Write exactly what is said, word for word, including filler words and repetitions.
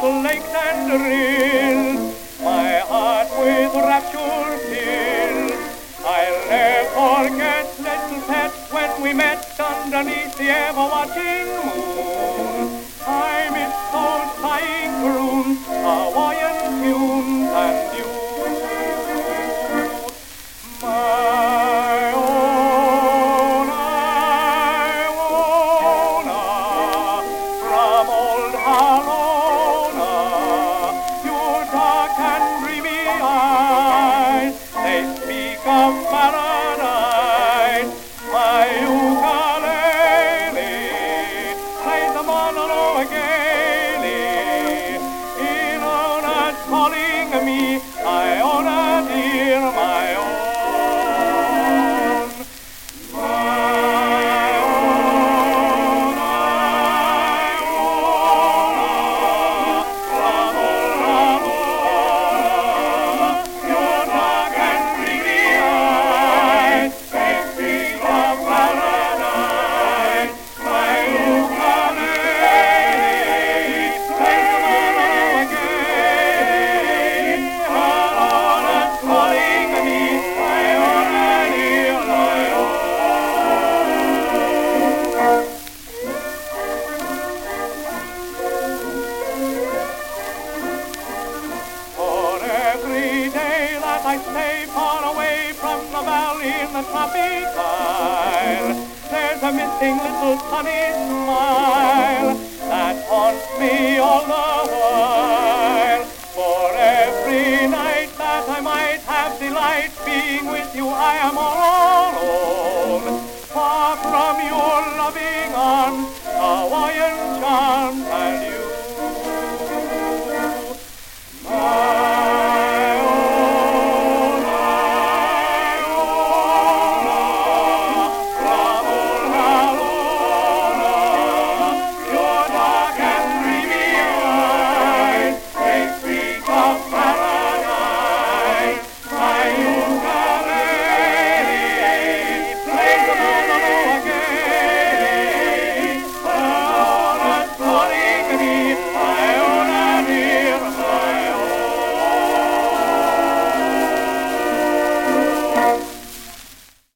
the lakes and rills, my heart with rapture fills. I'll never forget little pet when we met underneath the ever-watching moon. I miss those sighing croons, Hawaiian tunes, and you. My own Iona, from old Halona, your dark and dreamy eyes, they speak of paradise. My ukulele plays the monologue gaily. Iona's calling me, Iona dear, my own. I stay far away from the valley in the tropic isle. There's a missing little sunny smile that haunts me all the while. For every night that I might have delight being with you, I am all alone, far from your loving arms, Hawaiian charms, and you.